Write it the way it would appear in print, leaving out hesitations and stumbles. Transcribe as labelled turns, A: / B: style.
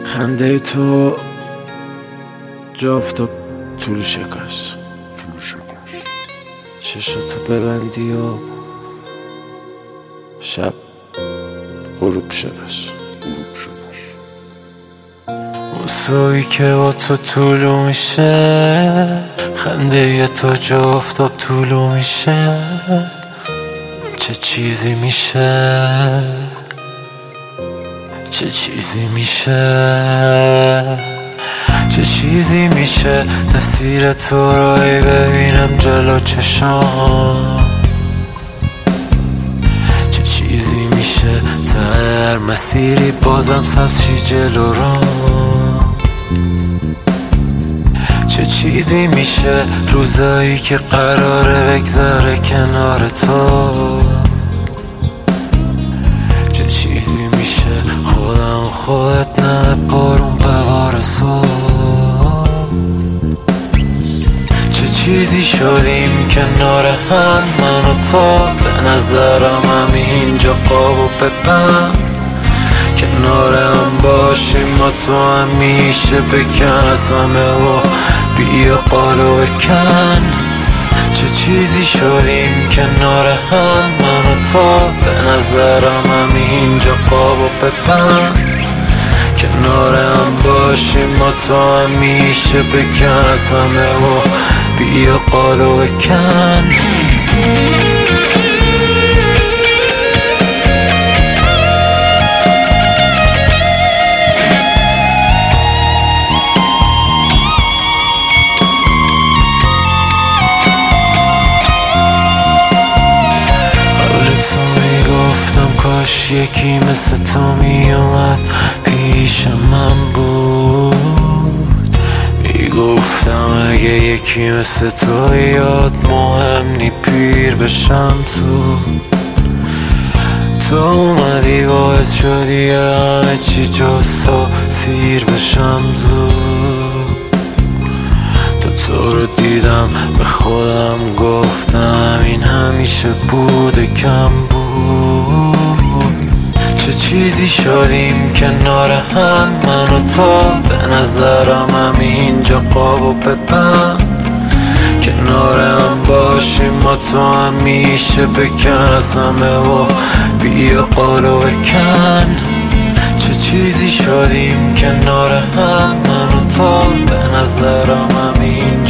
A: خنده تو جا افتاد طول شکاش، چشاتو ببندی و شب غروب شدش. موسوی که با تو طولو میشه، خنده ی تو جا افتاد طولو میشه. چه چیزی میشه، چه چیزی میشه، چه چیزی میشه. تصویر تو رو ببینم جلو چشام. چه چیزی میشه تر مسیری بازم سبزی جلو رو. چه چیزی میشه روزایی که قراره بگذره کنار تو. چه چیزی میشه خودم خودت نه بارون بوار صبح. چه چیزی شدیم کنار هم من و تو. به نظرم همینجا قابو ببند، کنار هم باشیم ما تو همیشه. بکن از همه و بیا قالو بکن. چه چیزی شدیم کنار هم من و تو. به نظرم همینجا قابو ببند، کنار هم باشیم ما تو همیشه. بکن از همه و بیا قالو بکن. کاش یکی مثل تو میومد پیش من بود. میگفتم اگه یکی مثل تو یاد مهم نی پیر بشم. تو اومدی باعث شدی همه چی جز تو سیر بشم زود. تو رو دیدم به خودم گفتم این همیشه بوده کم بود. چه چیزی شدیم کنار هم من و تو. به نظرم همینجا قابو ببند، کنار هم باشیم ما تو همیشه. بکن از همه و بیا قالو بکن. چه چیزی شدیم کنار هم من و تو. به نظرم همینجا